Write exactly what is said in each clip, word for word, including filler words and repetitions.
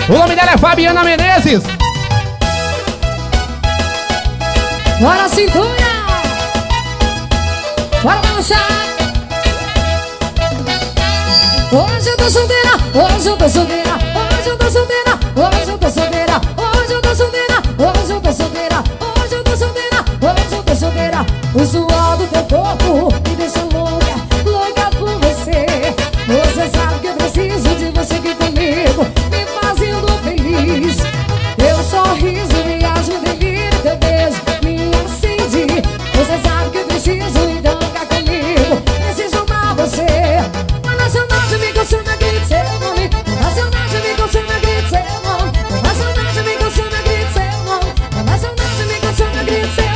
O nome dela é Fabiana Menezes. Bora, cintura! Bora balançar! Hoje eu tô solteira, hoje eu tô solteira, hoje eu tô solteira, hoje eu tô solteira, hoje eu tô solteira, hoje eu tô solteira, hoje eu tô solteira, hoje eu tô solteira. O suor do teu corpo me deixa louca, louca por você. Você sabe que eu preciso de você aqui comigo, me fazendo feliz. Teu sorriso, viagem, delírio, teu beijo me acende. Você sabe que eu preciso, então fica comigo. Preciso amar você. Quando a saudade me consome, grite seu nome. Quando a saudade me consome, grite seu nome. Quando a saudade me consome, grite seu nome. Quando a saudade me consome, grite seu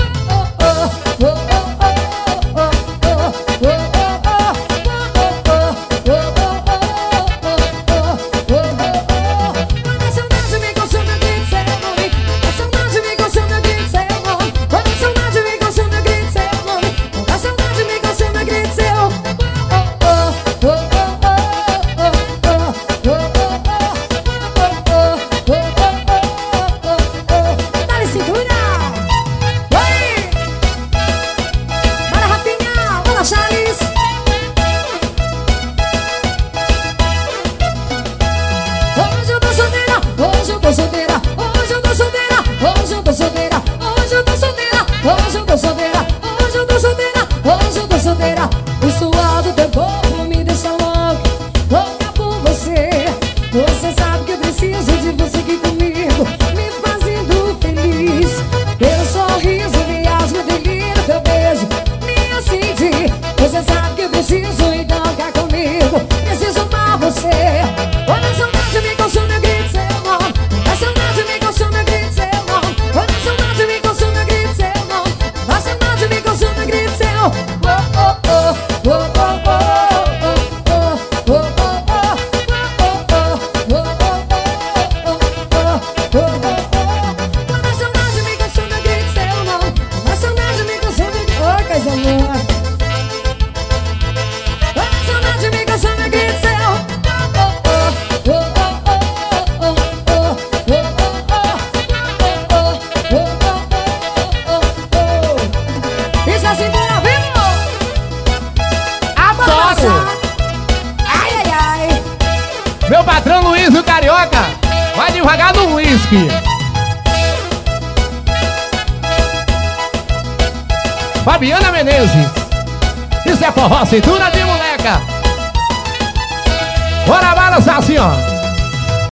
Meu patrão Luiz, o carioca, vai devagar no whisky. Fabiana Menezes, isso é forró, cintura de moleca. Bora balançar assim, ó.